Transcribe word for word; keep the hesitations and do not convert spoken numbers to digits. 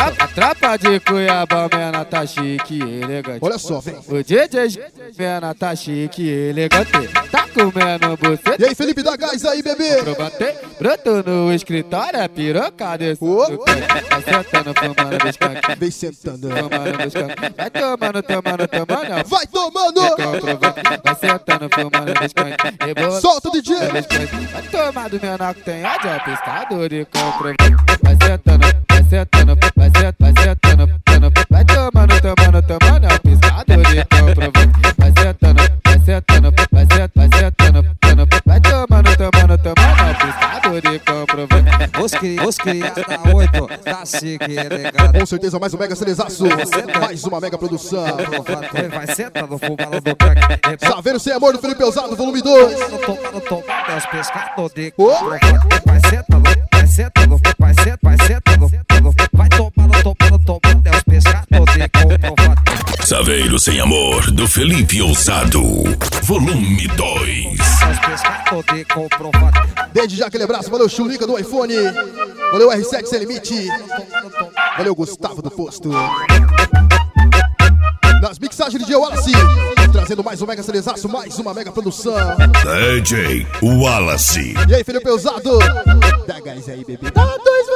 tropa, a tropa de Cuiabá, mena tá chique e elegante. Olha só, vem. O D J mena tá chique e elegante. Tá comendo você. E aí, Felipe, dá gás aí, bebê. Provantei, broto no escritório, é piroca desse. Vai sentando, fumando no escanque. Vem sentando. Fumando no escanque. Vai tomando, tomando, tomando. Vai tomando. Vai sentando, fumando no escanque. Solta o D J. Vai tomar do menor que tem ódio, é pescador de comprovante. Vai sentando, vai sentando, vai sentando, vai sentando. Vai tomando, tomando, tomando, é pescador de comprovante. Vai sentando, vai sentando, vai sentando, vai sentando. Vai tomando, tomando, tomando, é pescador de comprovante. Os cri, os criados da oito, tá chique e elegante. Com certeza, mais um mega celezaço. Mais uma mega produção. Vai sentando, fumando do crack. Saveiro Sem Amor do Felipe Ousado, volume dois. Tomando, tomando, é os pescadores de comprovante. Vai sentando, vai sentando, vai sentando, vai sentando. Vai tomando, tomando, tomando, é os pescadores de comprovante. Saveiro Sem Amor do Felipe Ousado, volume dois. É os pescadores de comprovante. Desde já aquele abraço, valeu Chulica do iPhone. Valeu R sete Sem Limite. Valeu Gustavo do Posto. Nas mixagens de D J Wallace, trazendo mais um mega celezaço, mais uma mega produção. D J Wallace. E aí, Felipe Ousado? Dá gás aí, bebê. Dá dois